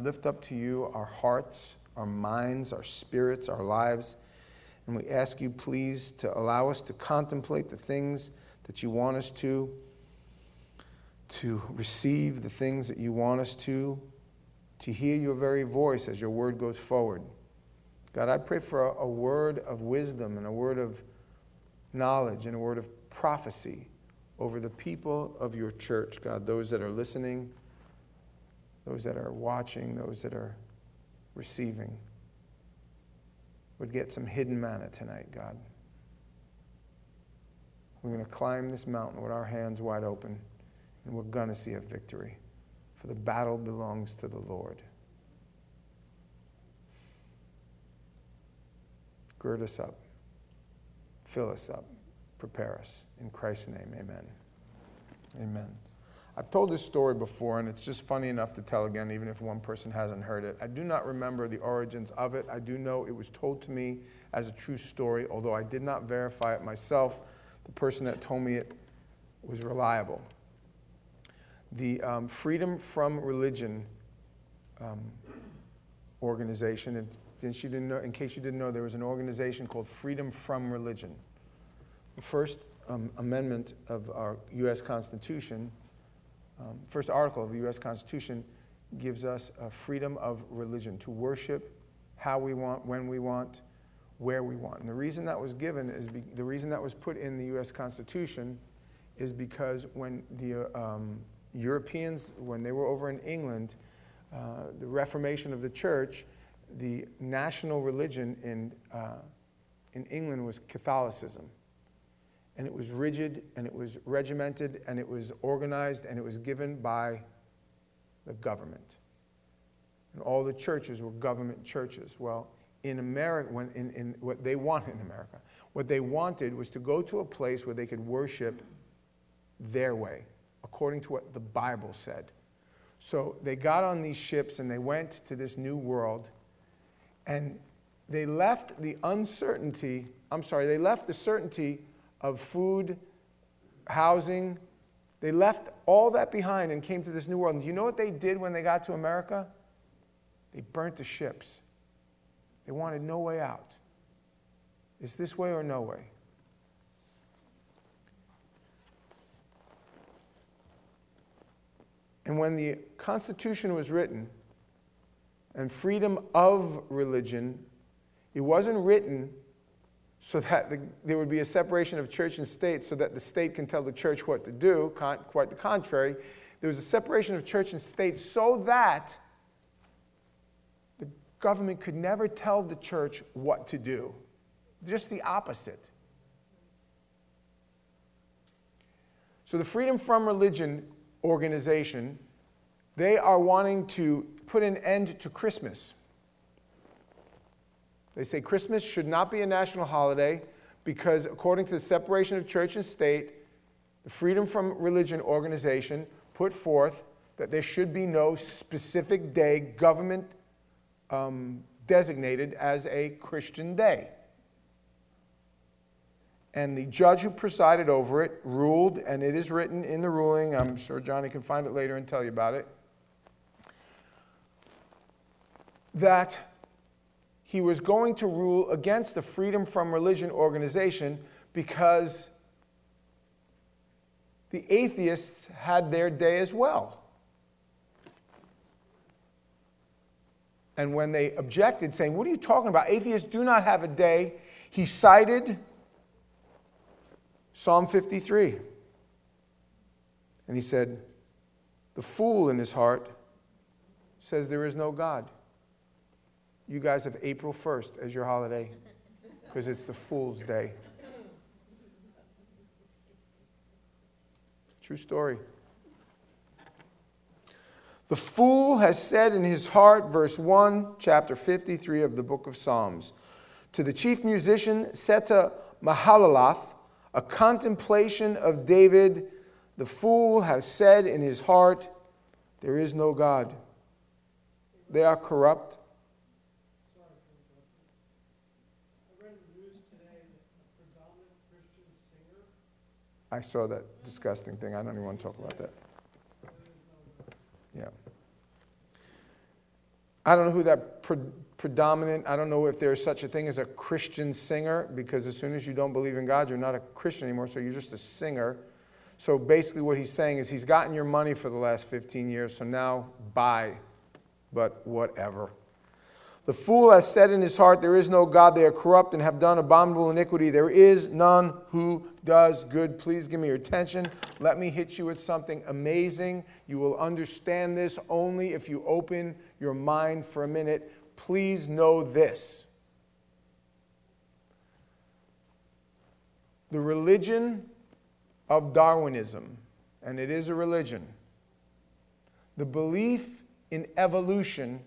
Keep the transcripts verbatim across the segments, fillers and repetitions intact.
lift up to you our hearts, our minds, our spirits, our lives. And we ask you, please, to allow us to contemplate the things that you want us to, to receive the things that you want us to, to hear your very voice as your word goes forward. God, I pray for a, a word of wisdom and a word of knowledge and a word of prophecy over the people of your church, God, those that are listening, those that are watching, those that are receiving. Would get some hidden manna tonight, God. We're going to climb this mountain with our hands wide open, and we're going to see a victory, for the battle belongs to the Lord. Gird us up, fill us up, prepare us. In Christ's name, amen. Amen. I've told this story before, and it's just funny enough to tell again, even if one person hasn't heard it. I do not remember the origins of it. I do know it was told to me as a true story, although I did not verify it myself. The person that told me it was reliable. The um, Freedom From Religion um, organization, and since you didn't know, in case you didn't know, there was an organization called Freedom From Religion. The first um, amendment of our U S Constitution, Um, first article of the U S Constitution gives us a freedom of religion to worship how we want, when we want, where we want. And the reason that was given is be, the reason that was put in the U S Constitution is because when the um, Europeans, when they were over in England, uh, the Reformation of the Church, the national religion in uh, in England was Catholicism. And it was rigid, and it was regimented, and it was organized, and it was given by the government. And all the churches were government churches. Well, in America, when in, in what they wanted in America, what they wanted was to go to a place where they could worship their way, according to what the Bible said. So they got on these ships, and they went to this new world, and they left the uncertainty, I'm sorry, they left the certainty of food, housing. They left all that behind and came to this new world. And do you know what they did when they got to America? They burnt the ships. They wanted no way out. Is this way or no way? And when the Constitution was written, and freedom of religion, it wasn't written so that the, there would be a separation of church and state so that the state can tell the church what to do. Con, quite the contrary. There was a separation of church and state so that the government could never tell the church what to do. Just the opposite. So the Freedom From Religion organization, they are wanting to put an end to Christmas. They say Christmas should not be a national holiday because according to the separation of church and state, the Freedom From Religion organization put forth that there should be no specific day government um, designated as a Christian day. And the judge who presided over it ruled, and it is written in the ruling, I'm sure Johnny can find it later and tell you about it, that he was going to rule against the Freedom From Religion organization because the atheists had their day as well. And when they objected, saying, what are you talking about? Atheists do not have a day, he cited Psalm fifty-three. And he said, the fool in his heart says there is no God. You guys have April first as your holiday because it's the Fool's Day. True story. The fool has said in his heart, verse one, chapter fifty-three of the book of Psalms, to the chief musician Seta Mahalalath, a contemplation of David, the fool has said in his heart, there is no God. They are corrupt. I saw that disgusting thing. I don't even want to talk about that. Yeah. I don't know who that pre- predominant, I don't know if there's such a thing as a Christian singer, because as soon as you don't believe in God, you're not a Christian anymore, so you're just a singer. So basically what he's saying is he's gotten your money for the last fifteen years, so now bye, but whatever. The fool has said in his heart, there is no God. They are corrupt and have done abominable iniquity. There is none who does good. Please give me your attention. Let me hit you with something amazing. You will understand this only if you open your mind for a minute. Please know this. The religion of Darwinism, and it is a religion, the belief in evolution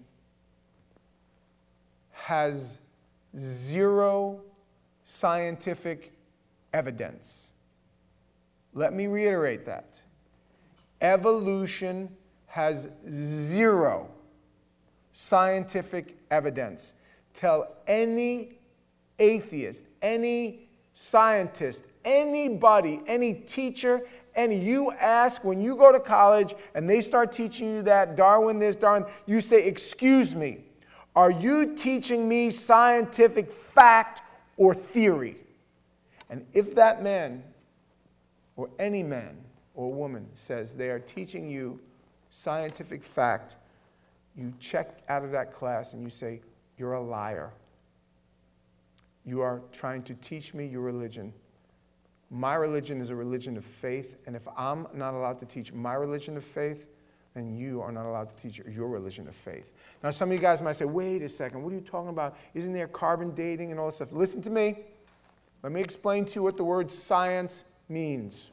has zero scientific evidence. Let me reiterate that. Evolution has zero scientific evidence. Tell any atheist, any scientist, anybody, any teacher, and you ask when you go to college and they start teaching you that Darwin this, Darwin, you say, excuse me, are you teaching me scientific fact or theory? And if that man or any man or woman says they are teaching you scientific fact, you check out of that class and you say, you're a liar. You are trying to teach me your religion. My religion is a religion of faith, and if I'm not allowed to teach my religion of faith, then you are not allowed to teach your religion of faith. Now, some of you guys might say, wait a second, what are you talking about? Isn't there carbon dating and all this stuff? Listen to me. Let me explain to you what the word science means.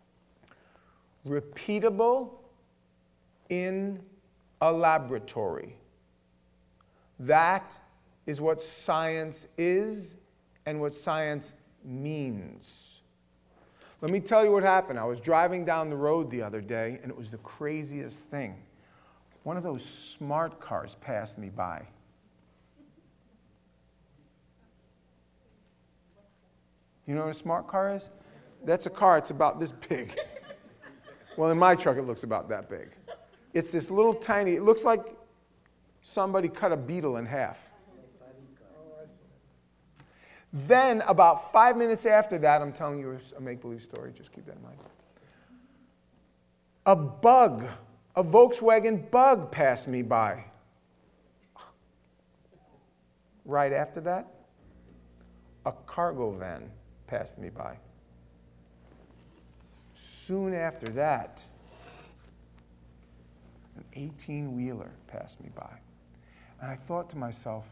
Repeatable in a laboratory. That is what science is and what science means. Let me tell you what happened. I was driving down the road the other day, and it was the craziest thing. One of those smart cars passed me by. You know what a smart car is? That's a car, it's about this big. Well, in my truck, it looks about that big. It's this little tiny, it looks like somebody cut a beetle in half. Then, about five minutes after that, I'm telling you a make-believe story, just keep that in mind. A bug, a Volkswagen bug passed me by. Right after that, a cargo van passed me by. Soon after that, an eighteen-wheeler passed me by. And I thought to myself,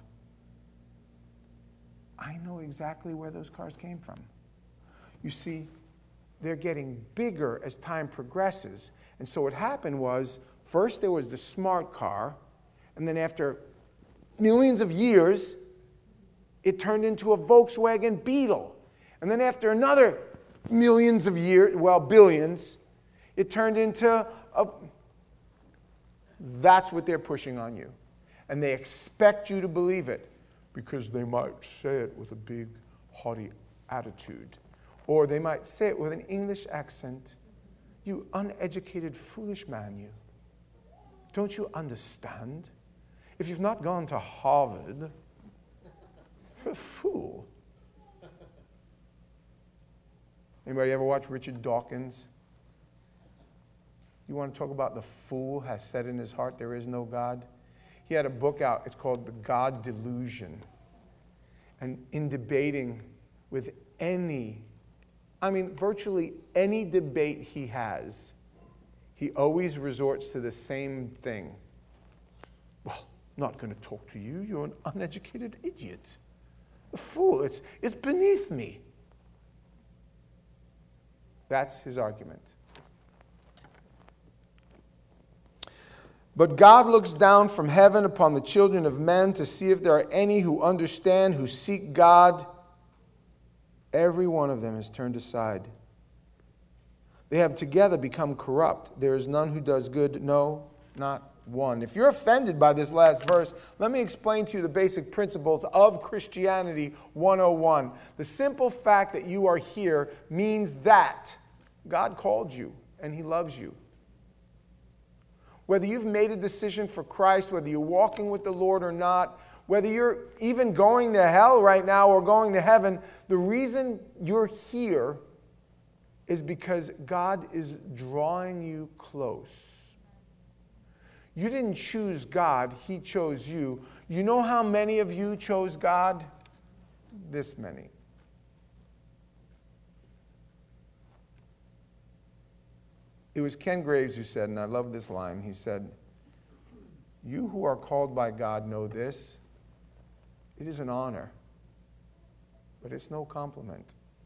I know exactly where those cars came from. You see, they're getting bigger as time progresses. And so what happened was, first there was the smart car, and then after millions of years, it turned into a Volkswagen Beetle. And then after another millions of years, well, billions, it turned into a... That's what they're pushing on you. And they expect you to believe it, because they might say it with a big, haughty attitude. Or they might say it with an English accent. You uneducated, foolish man, you. Don't you understand? If you've not gone to Harvard, you're a fool. Anybody ever watch Richard Dawkins? You want to talk about the fool has said in his heart there is no God? He had a book out, it's called The God Delusion. And in debating with any, I mean, virtually any debate he has, he always resorts to the same thing. Well, not going to talk to you, you're an uneducated idiot. A fool, it's, it's beneath me. That's his argument. But God looks down from heaven upon the children of men to see if there are any who understand, who seek God. Every one of them has turned aside. They have together become corrupt. There is none who does good, no, not one. If you're offended by this last verse, let me explain to you the basic principles of Christianity one oh one. The simple fact that you are here means that God called you and He loves you. whether you've made a decision for Christ, whether you're walking with the Lord or not, whether you're even going to hell right now or going to heaven, the reason you're here is because God is drawing you close. You didn't choose God, He chose you. You know how many of you chose God? This many. It was Ken Graves who said, and I love this line, he said, "You who are called by God know this. It is an honor, but it's no compliment.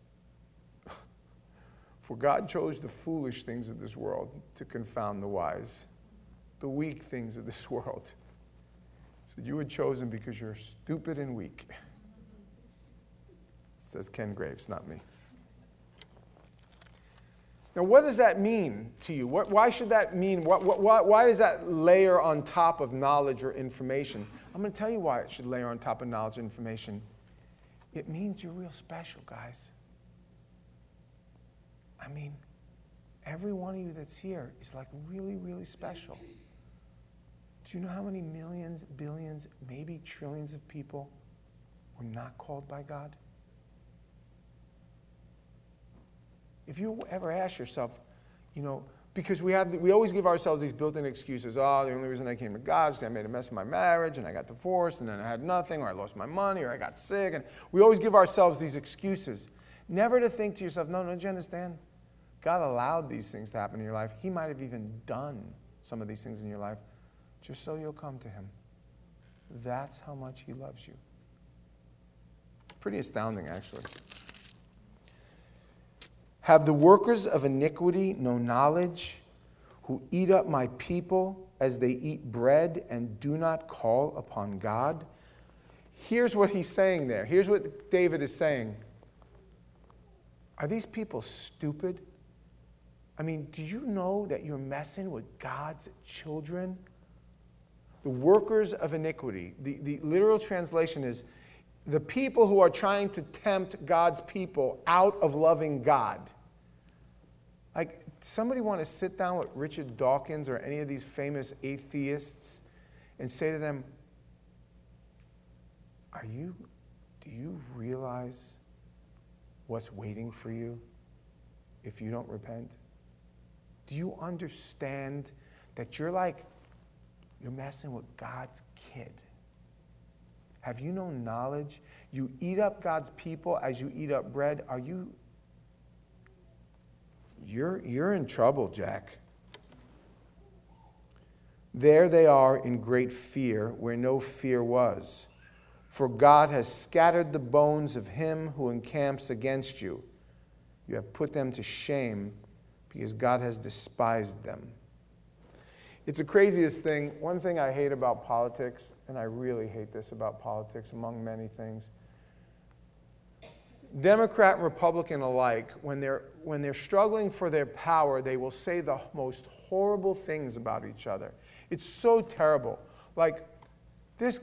For God chose the foolish things of this world to confound the wise, the weak things of this world." He said, "You were chosen because you're stupid and weak." Says Ken Graves, not me. Now, what does that mean to you? What, why should that mean? What, what, why, why does that layer on top of knowledge or information? I'm going to tell you why it should layer on top of knowledge and information. It means you're real special, guys. I mean, every one of you that's here is like really, really special. Do you know how many millions, billions, maybe trillions of people were not called by God? If you ever ask yourself, you know, because we have, we always give ourselves these built-in excuses. Oh, the only reason I came to God is because I made a mess of my marriage, and I got divorced, and then I had nothing, or I lost my money, or I got sick. And we always give ourselves these excuses. Never to think to yourself, no, no, do you understand? God allowed these things to happen in your life. He might have even done some of these things in your life just so you'll come to Him. That's how much He loves you. It's pretty astounding, actually. Have the workers of iniquity no knowledge, who eat up my people as they eat bread and do not call upon God? Here's what he's saying there. Here's what David is saying. Are these people stupid? I mean, do you know that you're messing with God's children? The workers of iniquity. The, the literal translation is the people who are trying to tempt God's people out of loving God. Like, somebody want to sit down with Richard Dawkins or any of these famous atheists and say to them, Are you, do you realize what's waiting for you if you don't repent? Do you understand that you're like, you're messing with God's kid? Have you no knowledge? You eat up God's people as you eat up bread. Are you, you're, you're in trouble, Jack. There they are in great fear where no fear was. For God has scattered the bones of him who encamps against you. You have put them to shame because God has despised them. It's the craziest thing. One thing I hate about politics, and I really hate this about politics among many things, Democrat and Republican alike, when they're, when they're struggling for their power, they will say the most horrible things about each other. It's so terrible. Like, this,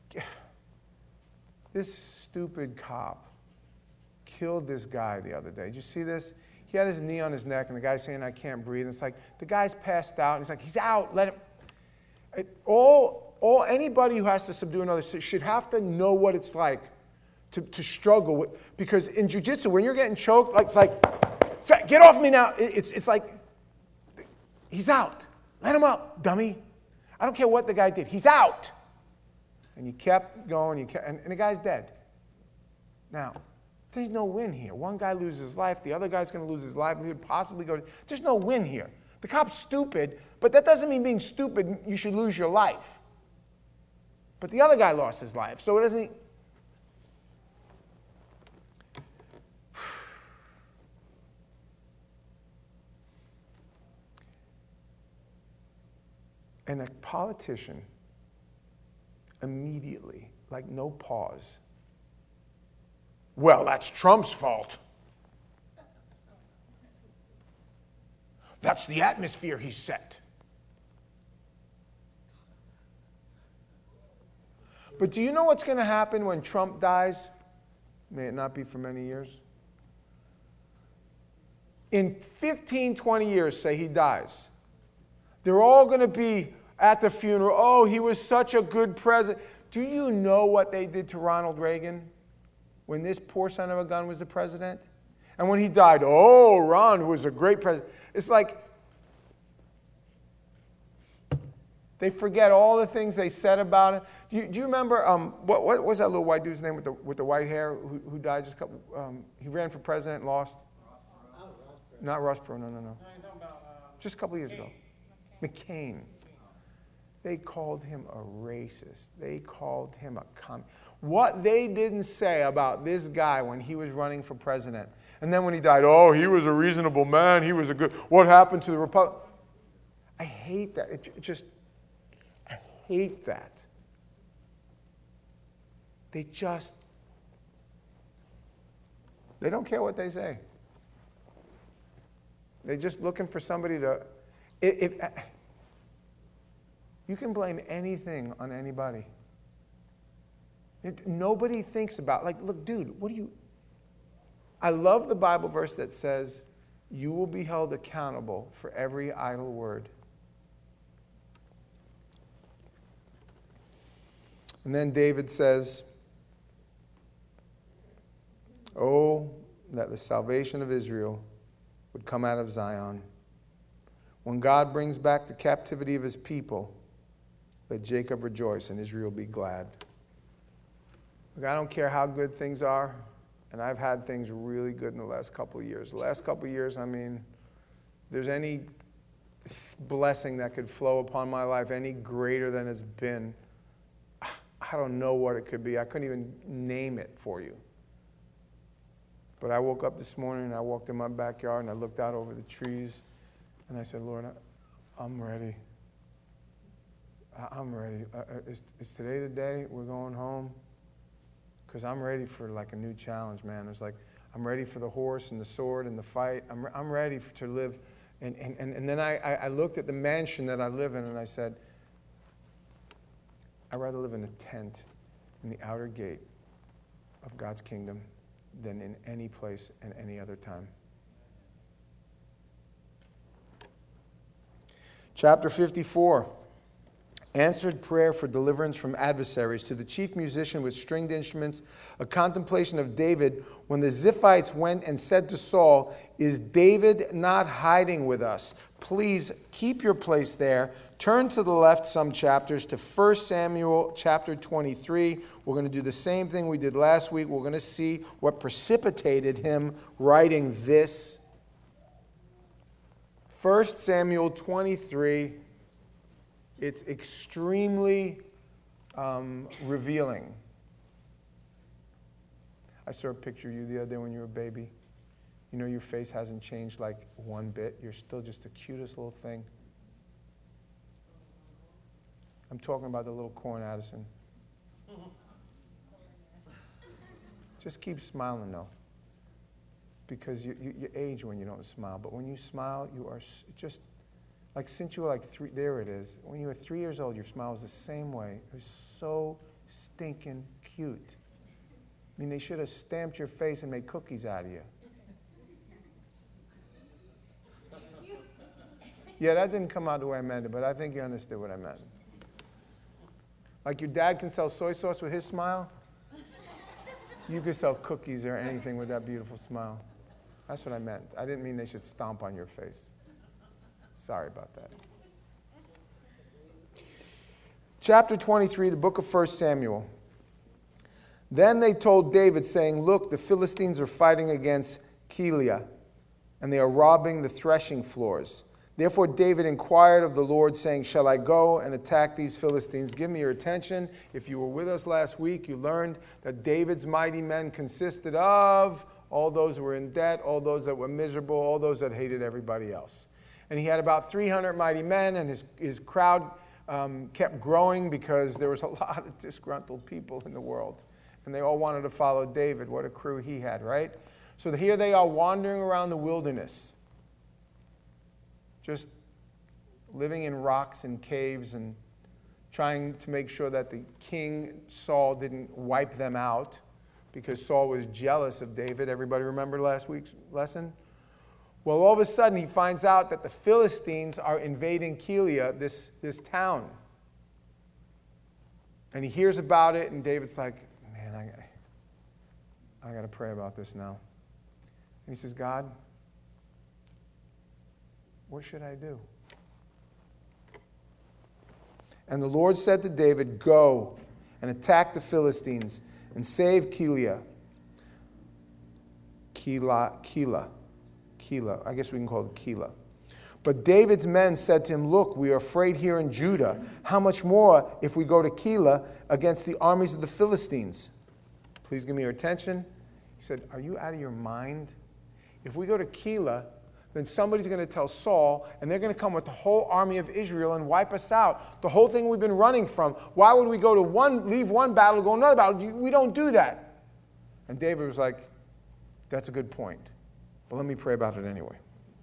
this stupid cop killed this guy the other day. Did you see this? He had his knee on his neck, and the guy's saying, I can't breathe. And it's like, the guy's passed out, and he's like, he's out, let him. It, all, all, anybody who has to subdue another should have to know what it's like to, to struggle with. Because in jiu-jitsu, when you're getting choked, like, it's like, get off me now. It, it's, it's like, he's out. Let him up, dummy. I don't care what the guy did. He's out. And you kept going, you kept, and, and the guy's dead. Now, there's no win here. One guy loses his life. The other guy's going to lose his life. He would possibly go to... There's no win here. The cop's stupid, but that doesn't mean being stupid, you should lose your life. But the other guy lost his life, so it doesn't... And a politician immediately, like no pause, well, that's Trump's fault. That's the atmosphere he set. But do you know what's going to happen when Trump dies? May it not be for many years. In fifteen, twenty years, say he dies. They're all going to be at the funeral. Oh, he was such a good president. Do you know what they did to Ronald Reagan when this poor son of a gun was the president? And when he died, oh, Ron was a great president. It's like they forget all the things they said about him. Do you, do you remember, um, what, what was that little white dude's name with the, with the white hair who, who died just a couple, um, he ran for president and lost? Ross Perot. Not Ross Perot, no, no, no. no about, uh, just a couple years McCain. ago. McCain. McCain. They called him a racist. They called him a communist. What they didn't say about this guy when he was running for president. And then when he died, oh, he was a reasonable man. He was a good, what happened to the Republic? I hate that. It, it just, I hate that. They just, they don't care what they say. They're just looking for somebody to, if, if you can blame anything on anybody. It, nobody thinks about, like, look, dude, what do you, I love the Bible verse that says, you will be held accountable for every idle word. And then David says, oh, that the salvation of Israel would come out of Zion. When God brings back the captivity of his people, let Jacob rejoice and Israel be glad. Look, I don't care how good things are, and I've had things really good in the last couple of years. The last couple of years, I mean, if there's any blessing that could flow upon my life, any greater than it's been, I don't know what it could be. I couldn't even name it for you. But I woke up this morning, and I walked in my backyard, and I looked out over the trees, and I said, Lord, I, I'm ready. I, I'm ready. Uh, is, is today the day we're going home? Because I'm ready for like a new challenge, man. It's like, I'm ready for the horse and the sword and the fight. I'm, I'm ready for, to live. And, and, and, and then I, I looked at the mansion that I live in, and I said, I'd rather live in a tent in the outer gate of God's kingdom than in any place and any other time. Chapter fifty-four. Answered prayer for deliverance from adversaries. To the chief musician with stringed instruments, a contemplation of David when the Ziphites went and said to Saul, is David not hiding with us? Please keep your place there. Turn to the left some chapters to First Samuel chapter twenty-three. We're going to do the same thing we did last week. We're going to see what precipitated him writing this. First Samuel twenty-three. It's extremely um, revealing. I saw a picture of you the other day when you were a baby. You know, your face hasn't changed like one bit. You're still just the cutest little thing. I'm talking about the little Corn Addison. Just keep smiling, though. Because you, you, you age when you don't smile. But when you smile, you are just... Like since you were like three, there it is. When you were three years old, your smile was the same way. It was so stinking cute. I mean, they should have stamped your face and made cookies out of you. Yeah, that didn't come out the way I meant it, but I think you understood what I meant. Like your dad can sell soy sauce with his smile. You could sell cookies or anything with that beautiful smile. That's what I meant. I didn't mean they should stomp on your face. Sorry about that. Chapter twenty-three, the book of First Samuel. Then they told David, saying, look, the Philistines are fighting against Keilah, and they are robbing the threshing floors. Therefore David inquired of the Lord, saying, shall I go and attack these Philistines? Give me your attention. If you were with us last week, you learned that David's mighty men consisted of all those who were in debt, all those that were miserable, all those that hated everybody else. And he had about three hundred mighty men, and his, his crowd um, kept growing because there was a lot of disgruntled people in the world. And they all wanted to follow David. What a crew he had, right? So here they are wandering around the wilderness, just living in rocks and caves and trying to make sure that the king Saul didn't wipe them out because Saul was jealous of David. Everybody remember last week's lesson? Well, all of a sudden, he finds out that the Philistines are invading Keilah, this, this town. And he hears about it, and David's like, man, I, I got to pray about this now. And he says, God, what should I do? And the Lord said to David, go and attack the Philistines and save Keilah. Keilah, Keilah, Keilah. I guess we can call it Keilah. But David's men said to him, look, we are afraid here in Judah. How much more if we go to Keilah against the armies of the Philistines? Please give me your attention. He said, are you out of your mind? If we go to Keilah, then somebody's going to tell Saul, and they're going to come with the whole army of Israel and wipe us out. The whole thing we've been running from. Why would we go to one, leave one battle, go another battle? We don't do that. And David was like, that's a good point. But let me pray about it anyway.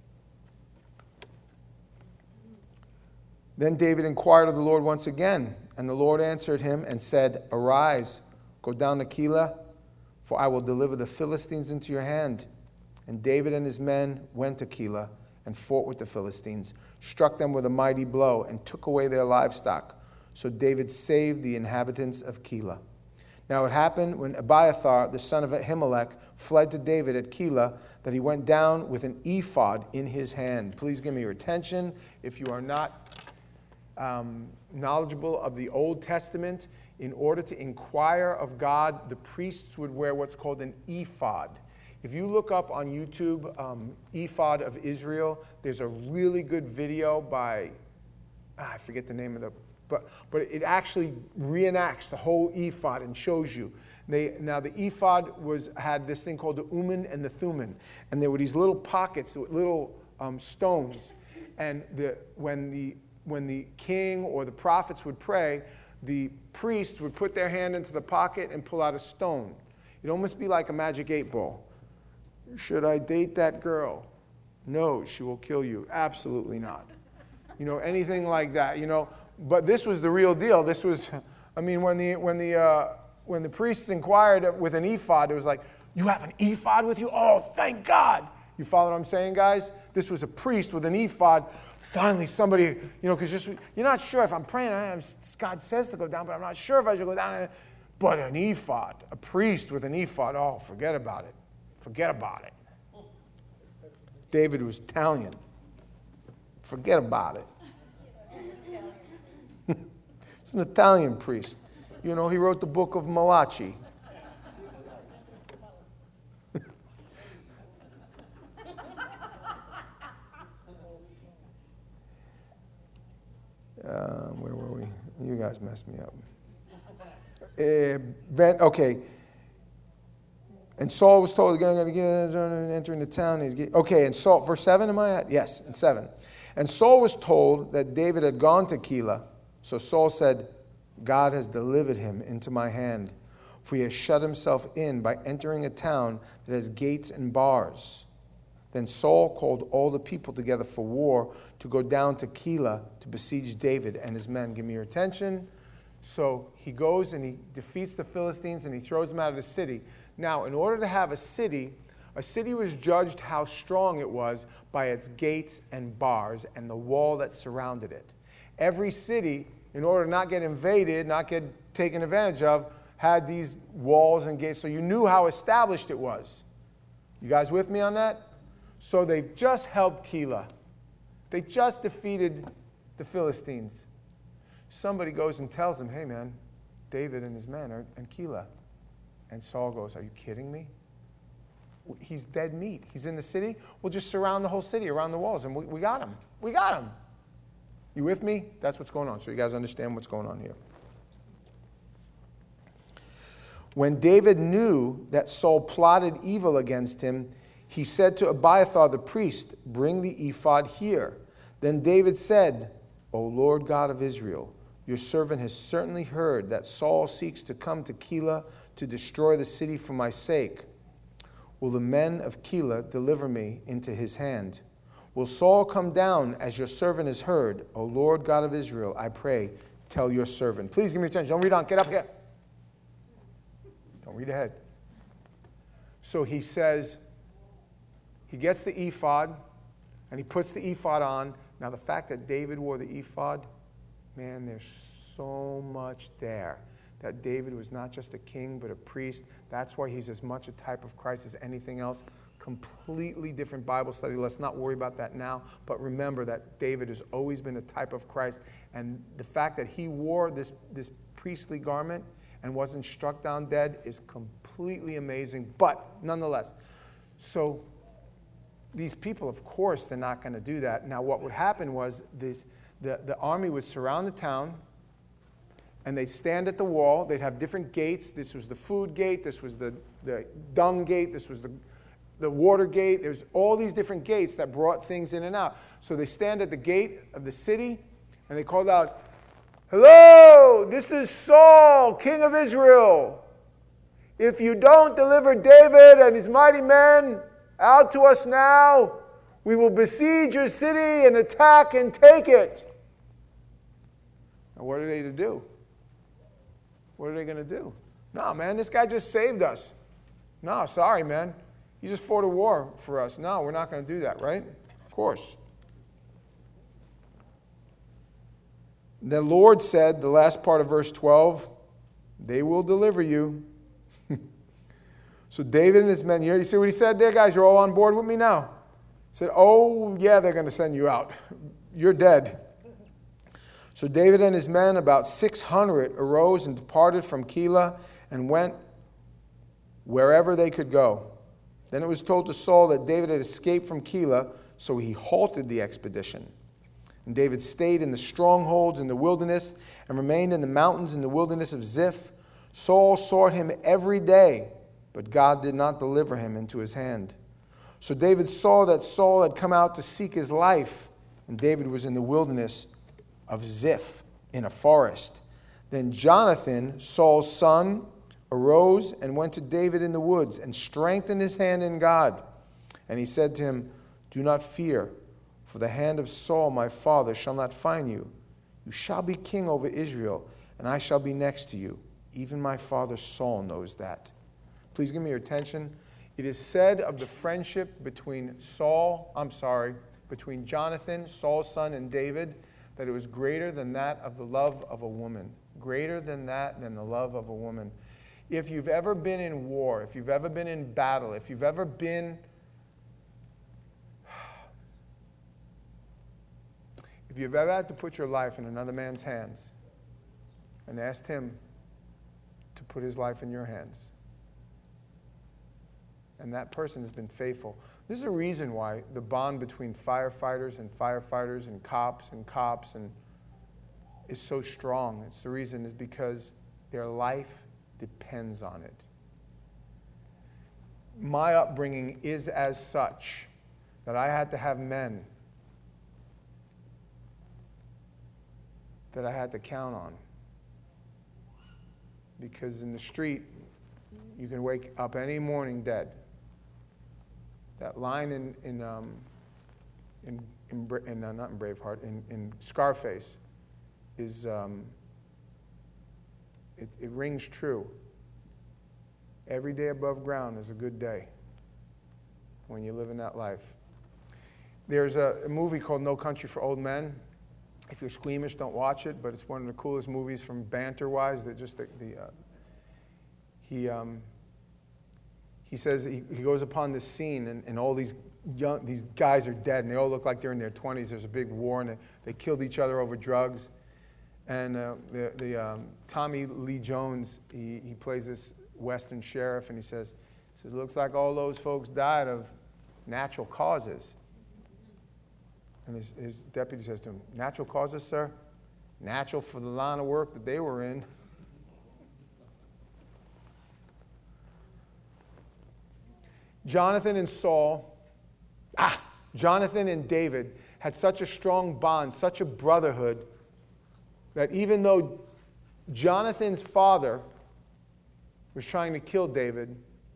Then David inquired of the Lord once again, and the Lord answered him and said, arise, go down to Keilah, for I will deliver the Philistines into your hand. And David and his men went to Keilah and fought with the Philistines, struck them with a mighty blow, and took away their livestock. So David saved the inhabitants of Keilah. Now it happened when Abiathar, the son of Ahimelech, fled to David at Keilah, that he went down with an ephod in his hand. Please give me your attention. If you are not um, knowledgeable of the Old Testament, in order to inquire of God, the priests would wear what's called an ephod. If you look up on YouTube, um, Ephod of Israel, there's a really good video by, ah, I forget the name of the, but but it actually reenacts the whole ephod and shows you. They, now the ephod was had this thing called the Urim and the Thummim, and there were these little pockets, little um, stones, and the when the when the king or the prophets would pray, the priests would put their hand into the pocket and pull out a stone. It'd almost be like a magic eight ball. Should I date that girl? No, she will kill you. Absolutely not. You know, anything like that, you know. But this was the real deal. This was, I mean, when the when the uh, when the priests inquired with an ephod, it was like, you have an ephod with you? Oh, thank God. You follow what I'm saying, guys? This was a priest with an ephod. Finally, somebody, you know, because just you're not sure if I'm praying. I'm, God says to go down, but I'm not sure if I should go down. But an ephod, a priest with an ephod, oh, forget about it. Forget about it. David was Italian. Forget about it. It's an Italian priest. You know, he wrote the book of Malachi. uh, where were we? You guys messed me up. Uh, ben, okay. And Saul was told, again, going to get entering the town. He's get, okay, and Saul, verse seven, am I at? Yes, in seven. And Saul was told that David had gone to Keilah. So Saul said, God has delivered him into my hand, for he has shut himself in by entering a town that has gates and bars. Then Saul called all the people together for war to go down to Keilah to besiege David and his men. Give me your attention. So he goes and he defeats the Philistines and he throws them out of the city. Now, in order to have a city, a city was judged how strong it was by its gates and bars and the wall that surrounded it. Every city, in order to not get invaded, not get taken advantage of, had these walls and gates. So you knew how established it was. You guys with me on that? So they've just helped Keilah. They just defeated the Philistines. Somebody goes and tells them, hey man, David and his men are in Keilah. And Saul goes, are you kidding me? He's dead meat. He's in the city. We'll just surround the whole city around the walls, and we, we got him. We got him. You with me? That's what's going on. So you guys understand what's going on here. When David knew that Saul plotted evil against him, he said to Abiathar the priest, bring the ephod here. Then David said, O Lord God of Israel, your servant has certainly heard that Saul seeks to come to Keilah to destroy the city for my sake. Will the men of Keilah deliver me into his hand? Will Saul come down as your servant has heard? O Lord God of Israel, I pray, tell your servant. Please give me attention. Don't read on. Get up here. Don't read ahead. So he says, he gets the ephod, And he puts the ephod on. Now, the fact that David wore the ephod, man, there's so much there. That David was not just a king, but a priest. That's why he's as much a type of Christ as anything else. Completely different Bible study. Let's not worry about that now. But remember that David has always been a type of Christ. And the fact that he wore this, this priestly garment and wasn't struck down dead is completely amazing. But nonetheless, so these people, of course, they're not going to do that. Now, what would happen was this, the, the army would surround the town, and they'd stand at the wall. They'd have different gates. This was the food gate. This was the, the dung gate. This was the, the water gate. There's all these different gates that brought things in and out. So they stand at the gate of the city, and they called out, "Hello, this is Saul, king of Israel. If you don't deliver David and his mighty men out to us now, we will besiege your city and attack and take it." Now, what are they to do? What are they going to do? No, man, this guy just saved us. No, sorry, man. He just fought a war for us. No, we're not going to do that, right? Of course. The Lord said, the last part of verse twelve, "They will deliver you." So David and his men, you see what he said there, guys? You're all on board with me now? He said, oh, yeah, they're going to send you out. You're dead. So David and his men, about six hundred, arose and departed from Keilah and went wherever they could go. Then it was told to Saul that David had escaped from Keilah, so he halted the expedition. And David stayed in the strongholds in the wilderness and remained in the mountains in the wilderness of Ziph. Saul sought him every day, but God did not deliver him into his hand. So David saw that Saul had come out to seek his life, and David was in the wilderness of Ziph in a forest. Then Jonathan, Saul's son, arose and went to David in the woods and strengthened his hand in God. And he said to him, "Do not fear, for the hand of Saul my father shall not find you. You shall be king over Israel, and I shall be next to you. Even my father Saul knows that." Please give me your attention. It is said of the friendship between Saul, I'm sorry, between Jonathan, Saul's son, and David, that it was greater than that of the love of a woman. Greater than that, than the love of a woman. If you've ever been in war, if you've ever been in battle, if you've ever been, if you've ever had to put your life in another man's hands and asked him to put his life in your hands, and that person has been faithful. There's a reason why the bond between firefighters and firefighters and cops and cops and is so strong. It's the reason is because their life depends on it. My upbringing is as such that I had to have men that I had to count on. Because in the street, you can wake up any morning dead. That line in in um, in, in, in uh, not in Braveheart, in, in Scarface, is um, it, it rings true. Every day above ground is a good day when you live in that life. There's a, a movie called No Country for Old Men. If you're squeamish, don't watch it, but it's one of the coolest movies from banter-wise. That just the, the uh, he. Um, He says he, he goes upon this scene, and, and all these young these guys are dead, and they all look like they're in their twenties. There's a big war, and they, they killed each other over drugs. And uh, the, the um, Tommy Lee Jones, he, he plays this Western sheriff, and he says, he says, "It looks like all those folks died of natural causes." And his, his deputy says to him, "Natural causes, sir? Natural for the line of work that they were in." Jonathan and Saul, ah, Jonathan and David had such a strong bond, such a brotherhood, that even though Jonathan's father was trying to kill David,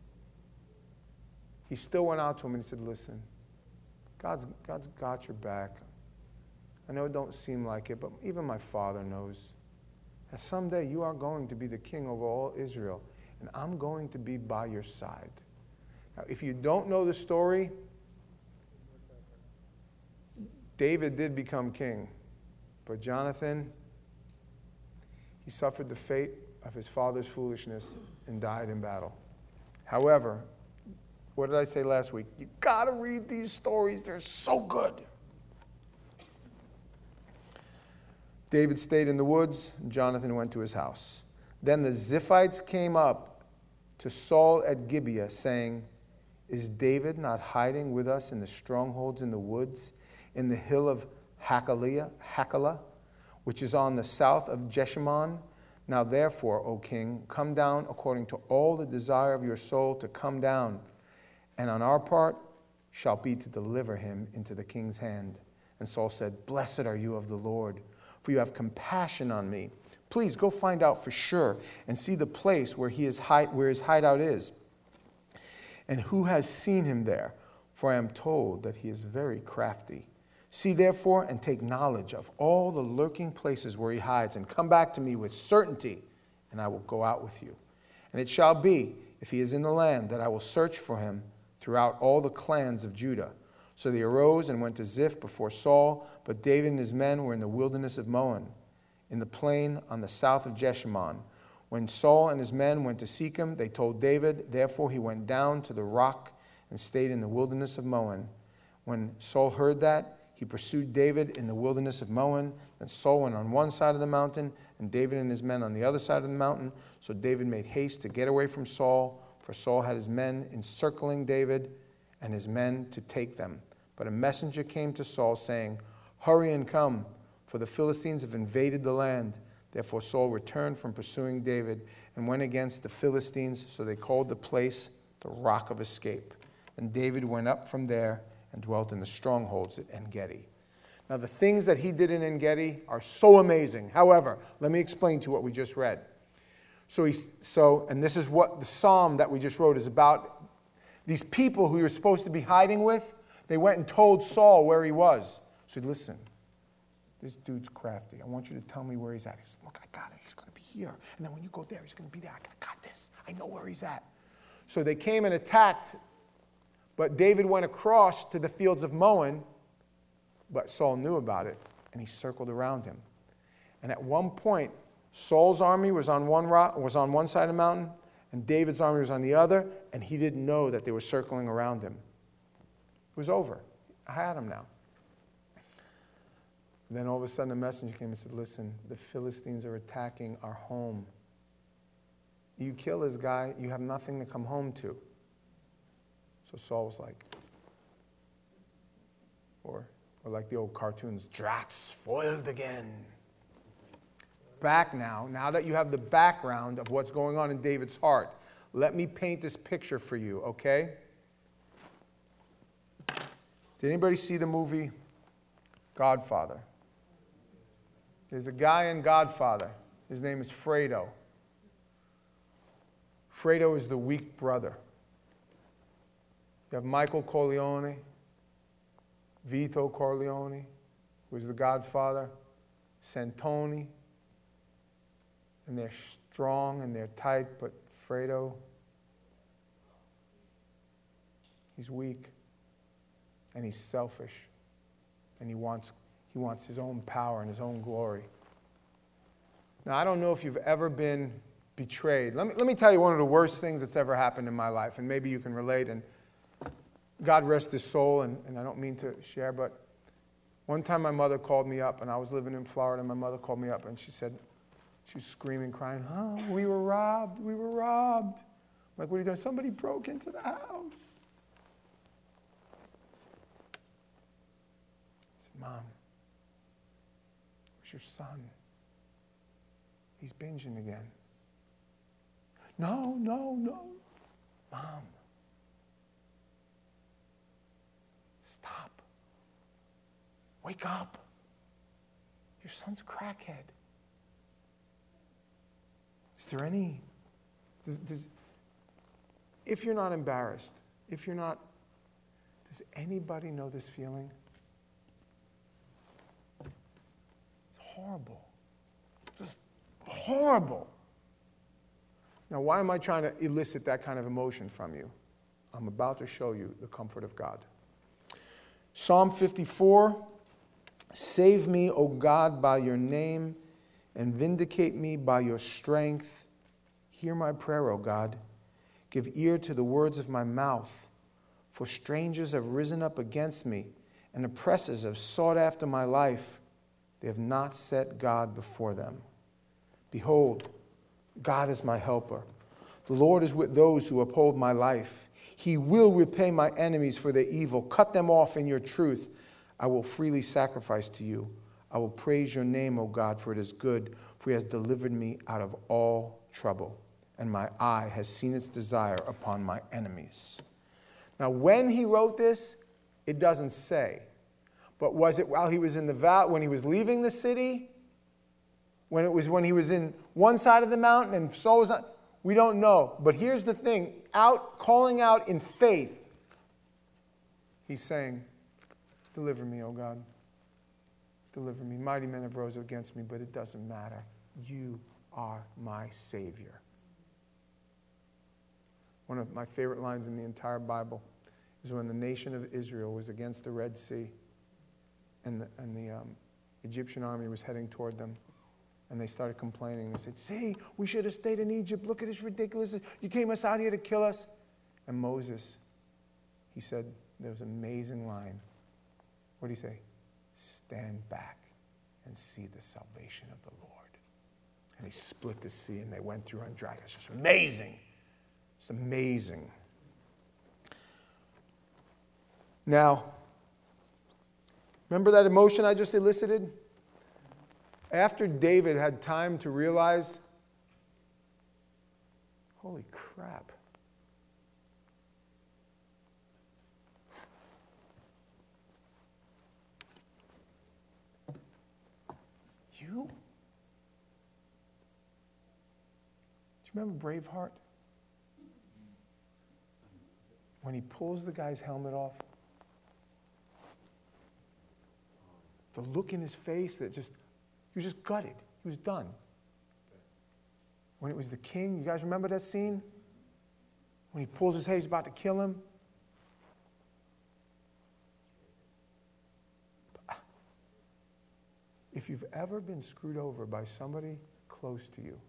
he still went out to him and he said, "Listen, God's, God's got your back. I know it don't seem like it, but even my father knows that someday you are going to be the king over all Israel, and I'm going to be by your side." Now, if you don't know the story, David did become king, but Jonathan, he suffered the fate of his father's foolishness and died in battle. However, what did I say last week? You got to read these stories. They're so good. David stayed in the woods, and Jonathan went to his house. Then the Ziphites came up to Saul at Gibeah, saying, "Is David not hiding with us in the strongholds in the woods, in the hill of Hachilah, Hachilah, which is on the south of Jeshimon? Now therefore, O king, come down according to all the desire of your soul to come down, and on our part shall be to deliver him into the king's hand." And Saul said, "Blessed are you of the Lord, for you have compassion on me. Please go find out for sure and see the place where he is hide, where his hideout is, and who has seen him there, for I am told that he is very crafty. See therefore and take knowledge of all the lurking places where he hides, and come back to me with certainty, and I will go out with you. And it shall be, if he is in the land, that I will search for him throughout all the clans of Judah." So they arose and went to Ziph before Saul, but David and his men were in the wilderness of Moab, in the plain on the south of Jeshimon. When Saul and his men went to seek him, they told David. Therefore he went down to the rock and stayed in the wilderness of Moab. When Saul heard that, he pursued David in the wilderness of Moab. Then Saul went on one side of the mountain, and David and his men on the other side of the mountain. So David made haste to get away from Saul, for Saul had his men encircling David and his men to take them. But a messenger came to Saul, saying, "Hurry and come, for the Philistines have invaded the land." Therefore Saul returned from pursuing David and went against the Philistines, so they called the place the Rock of Escape. And David went up from there and dwelt in the strongholds at En-Gedi. Now the things that he did in En-Gedi are so amazing. However, let me explain to you what we just read. So, he, so, and this is what the psalm that we just wrote is about. These people who he was supposed to be hiding with, they went and told Saul where he was. So he said, "Listen, this dude's crafty. I want you to tell me where he's at." He said, "Look, I got it. He's going to be here. And then when you go there, he's going to be there. I got this. I know where he's at." So they came and attacked. But David went across to the fields of Moab, but Saul knew about it, and he circled around him. And at one point, Saul's army was on one rock, was on one side of the mountain, and David's army was on the other, and he didn't know that they were circling around him. It was over. I had him now. And then all of a sudden, a messenger came and said, "Listen, the Philistines are attacking our home. You kill this guy, you have nothing to come home to." So Saul was like, or, or like the old cartoons, "Drat's foiled again." Back now, now that you have the background of what's going on in David's heart, let me paint this picture for you, okay? Did anybody see the movie Godfather? There's a guy in Godfather. His name is Fredo. Fredo is the weak brother. You have Michael Corleone, Vito Corleone, who is the Godfather, Santoni, and they're strong and they're tight, but Fredo, he's weak, and he's selfish, and he wants, he wants his own power and his own glory. Now, I don't know if you've ever been betrayed. Let me, let me tell you one of the worst things that's ever happened in my life, and maybe you can relate, and God rest his soul, and, and I don't mean to share, but one time my mother called me up, and I was living in Florida, and my mother called me up, and she said, she was screaming, crying, "Oh, we were robbed, we were robbed." I'm like, "What are you doing?" "Somebody broke into the house." I said, "Mom, where's your son? He's binging again." "No, no, no." "Mom, stop. Wake up. Your son's a crackhead." Is there any, does, does, if you're not embarrassed, if you're not, does anybody know this feeling? It's horrible. Just horrible. Now, why am I trying to elicit that kind of emotion from you? I'm about to show you the comfort of God. Psalm fifty-four, Save me, O God, by your name, and vindicate me by your strength. Hear my prayer, O God. Give ear to the words of my mouth. For strangers have risen up against me, and oppressors have sought after my life. They have not set God before them. Behold, God is my helper. The Lord is with those who uphold my life. He will repay my enemies for their evil. Cut them off in your truth. I will freely sacrifice to you. I will praise your name, O God, for it is good, for he has delivered me out of all trouble, and my eye has seen its desire upon my enemies. Now, when he wrote this, it doesn't say. But was it while he was in the valley, when he was leaving the city? When it was when he was in one side of the mountain and Saul was on? We don't know. But here's the thing. Out, calling out in faith, he's saying, deliver me, O God. Deliver me. Mighty men have rose against me, but it doesn't matter. You are my Savior. One of my favorite lines in the entire Bible is when the nation of Israel was against the Red Sea, and the, and the um, Egyptian army was heading toward them, and they started complaining. They said, see, we should have stayed in Egypt. Look at this ridiculous. You came us out here to kill us. And Moses, he said, there was an amazing line. What did he say? Stand back and see the salvation of the Lord. And he split the sea, and they went through on dry. It's just amazing. It's amazing. Now, remember that emotion I just elicited? After David had time to realize, holy crap. You? Do you remember Braveheart? When he pulls the guy's helmet off? The look in his face that just, he was just gutted. He was done. When it was the king, you guys remember that scene? When he pulls his head, he's about to kill him. If you've ever been screwed over by somebody close to you,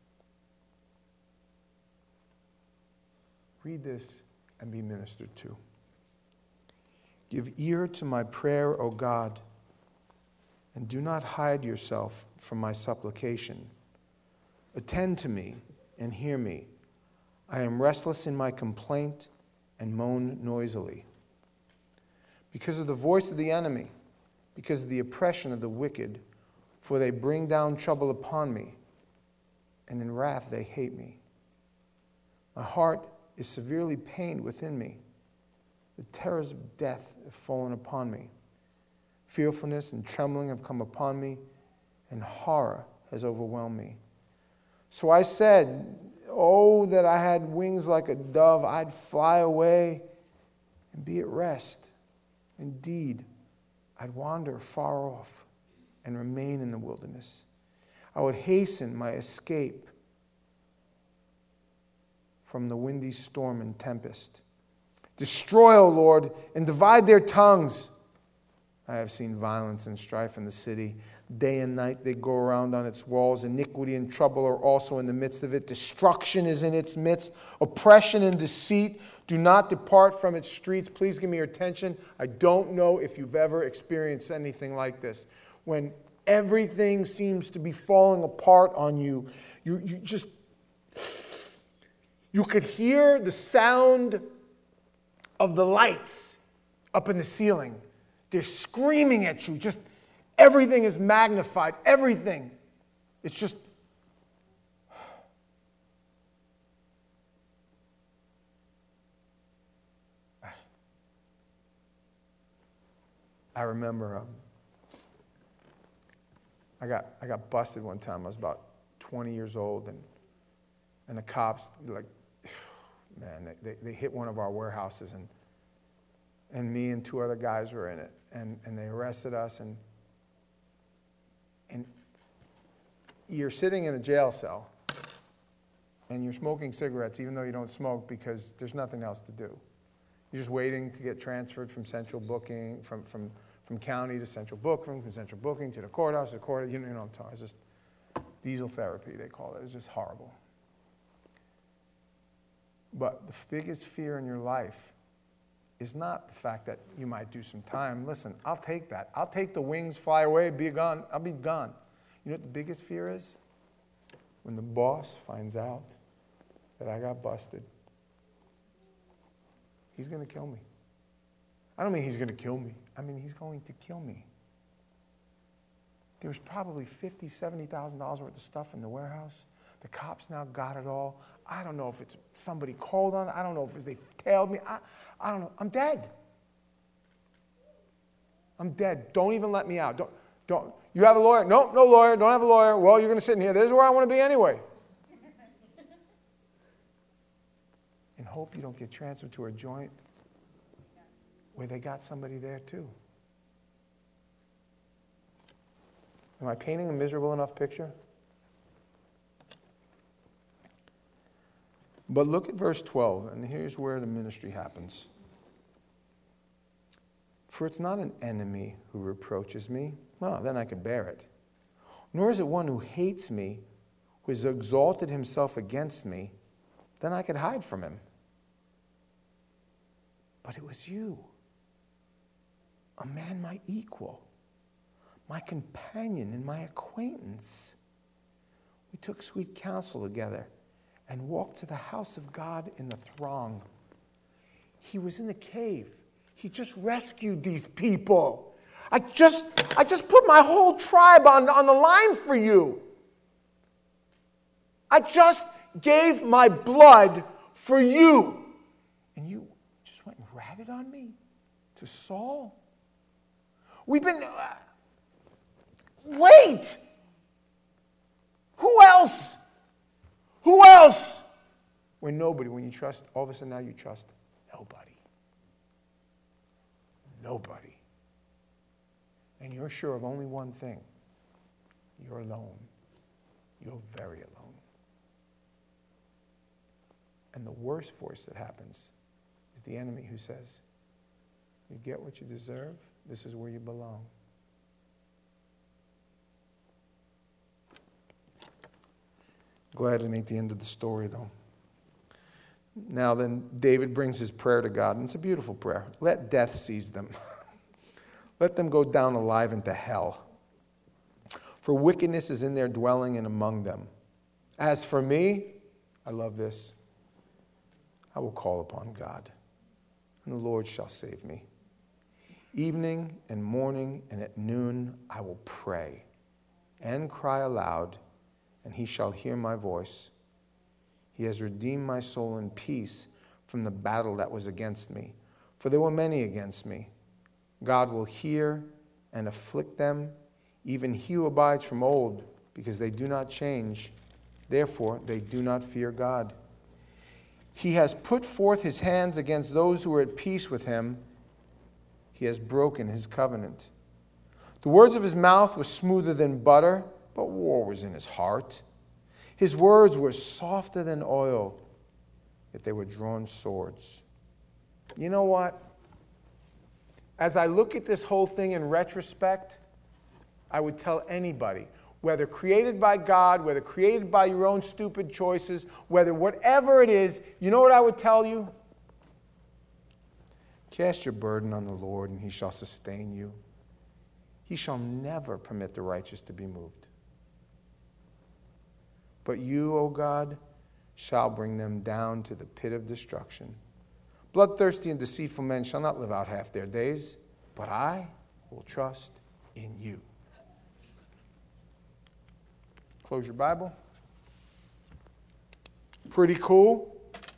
read this and be ministered to. Give ear to my prayer, O God, and do not hide yourself from my supplication. Attend to me and hear me. I am restless in my complaint and moan noisily. Because of the voice of the enemy, because of the oppression of the wicked, for they bring down trouble upon me, and in wrath they hate me. My heart is severely pained within me. The terrors of death have fallen upon me. Fearfulness and trembling have come upon me, and horror has overwhelmed me. So I said, oh, that I had wings like a dove, I'd fly away and be at rest. Indeed, I'd wander far off and remain in the wilderness. I would hasten my escape from the windy storm and tempest. Destroy, O Lord, and divide their tongues. I have seen violence and strife in the city. Day and night they go around on its walls. Iniquity and trouble are also in the midst of it. Destruction is in its midst. Oppression and deceit do not depart from its streets. Please give me your attention. I don't know if you've ever experienced anything like this. When everything seems to be falling apart on you, you, you just, you could hear the sound of the lights up in the ceiling. They're screaming at you. Just everything is magnified. Everything. It's just. I remember um, I got I got busted one time. I was about twenty years old, and and the cops, like, man, they, they, they hit one of our warehouses, and and me and two other guys were in it, and, and they arrested us, and and you're sitting in a jail cell, and you're smoking cigarettes, even though you don't smoke, because there's nothing else to do. You're just waiting to get transferred from central booking, from, from, From county to central booking, from central booking to the courthouse, to the court, you know, you know what I'm talking. It's just diesel therapy, they call it. It's just horrible. But the biggest fear in your life is not the fact that you might do some time. Listen, I'll take that. I'll take the wings, fly away, be gone. I'll be gone. You know what the biggest fear is? When the boss finds out that I got busted. He's going to kill me. I don't mean he's going to kill me. I mean he's going to kill me. There's probably fifty thousand dollars, seventy thousand dollars worth of stuff in the warehouse. The cops now got it all. I don't know if it's somebody called on it. I don't know if it's they tailed me. I, I don't know. I'm dead. I'm dead. Don't even let me out. Don't, don't. You have a lawyer? Nope, no lawyer. Don't have a lawyer. Well, you're going to sit in here. This is where I want to be anyway. And hope you don't get transferred to a joint where they got somebody there too. Am I painting a miserable enough picture? But look at verse twelve, and here's where the ministry happens. For it's not an enemy who reproaches me. Well, then I could bear it. Nor is it one who hates me, who has exalted himself against me. Then I could hide from him. But it was you, a man my equal, my companion and my acquaintance. We took sweet counsel together and walked to the house of God in the throng. He was in the cave. He just rescued these people. I just, I just put my whole tribe on, on the line for you. I just gave my blood for you. And you just went and ratted on me to Saul? We've been... Uh, wait! Who else? Who else? When nobody, when you trust, all of a sudden now you trust nobody. Nobody. And you're sure of only one thing. You're alone. You're very alone. And the worst voice that happens is the enemy who says, you get what you deserve, this is where you belong. Glad it ain't the end of the story, though. Now then, David brings his prayer to God, and it's a beautiful prayer. Let death seize them. Let them go down alive into hell. For wickedness is in their dwelling and among them. As for me, I love this, I will call upon God, and the Lord shall save me. Evening and morning and at noon I will pray and cry aloud, and he shall hear my voice. He has redeemed my soul in peace from the battle that was against me. For there were many against me. God will hear and afflict them, even he who abides from old, because they do not change. Therefore, they do not fear God. He has put forth his hands against those who are at peace with him. He has broken his covenant. The words of his mouth were smoother than butter, but war was in his heart. His words were softer than oil, yet they were drawn swords. You know what? As I look at this whole thing in retrospect, I would tell anybody, whether created by God, whether created by your own stupid choices, whether whatever it is, you know what I would tell you? Cast your burden on the Lord, and he shall sustain you. He shall never permit the righteous to be moved. But you, O God, shall bring them down to the pit of destruction. Bloodthirsty and deceitful men shall not live out half their days, but I will trust in you. Close your Bible. Pretty cool.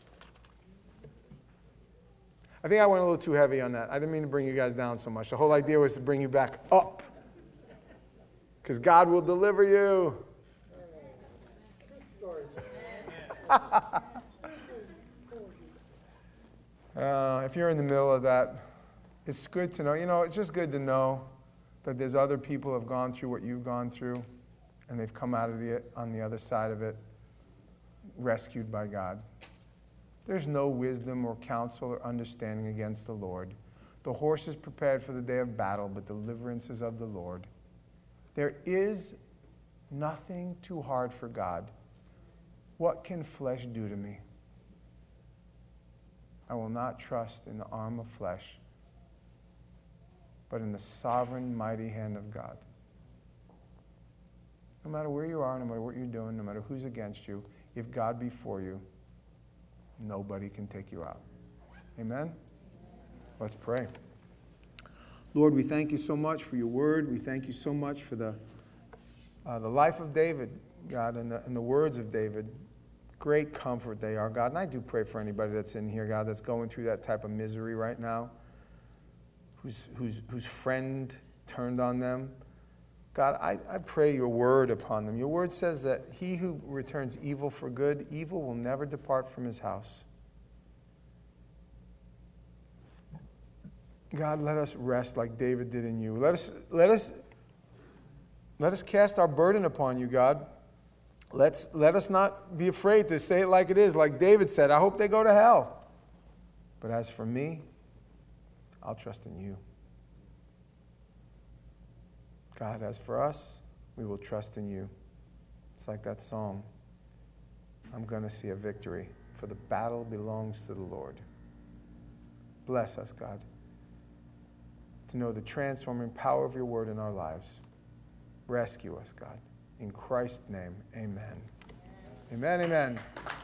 I think I went a little too heavy on that. I didn't mean to bring you guys down so much. The whole idea was to bring you back up. Because God will deliver you. uh, if you're in the middle of that, it's good to know. You know, it's just good to know that there's other people who have gone through what you've gone through, and they've come out of the on the other side of it, rescued by God. There's no wisdom or counsel or understanding against the Lord. The horse is prepared for the day of battle, but deliverance is of the Lord. There is nothing too hard for God. What can flesh do to me? I will not trust in the arm of flesh, but in the sovereign, mighty hand of God. No matter where you are, no matter what you're doing, no matter who's against you, if God be for you, nobody can take you out. Amen? Let's pray. Lord, we thank you so much for your word. We thank you so much for the, uh, the life of David, God, and the, and the words of David. Great comfort they are, God. And I do pray for anybody that's in here, God, that's going through that type of misery right now, whose, whose, whose friend turned on them. God, I, I pray your word upon them. Your word says that he who returns evil for good, evil will never depart from his house. God, let us rest like David did in you. Let us, let us, let us cast our burden upon you, God. Let's, let us not be afraid to say it like it is. Like David said, I hope they go to hell. But as for me, I'll trust in you. God, as for us, we will trust in you. It's like that song. I'm going to see a victory, for the battle belongs to the Lord. Bless us, God, to know the transforming power of your word in our lives. Rescue us, God. In Christ's name, amen. Amen, amen.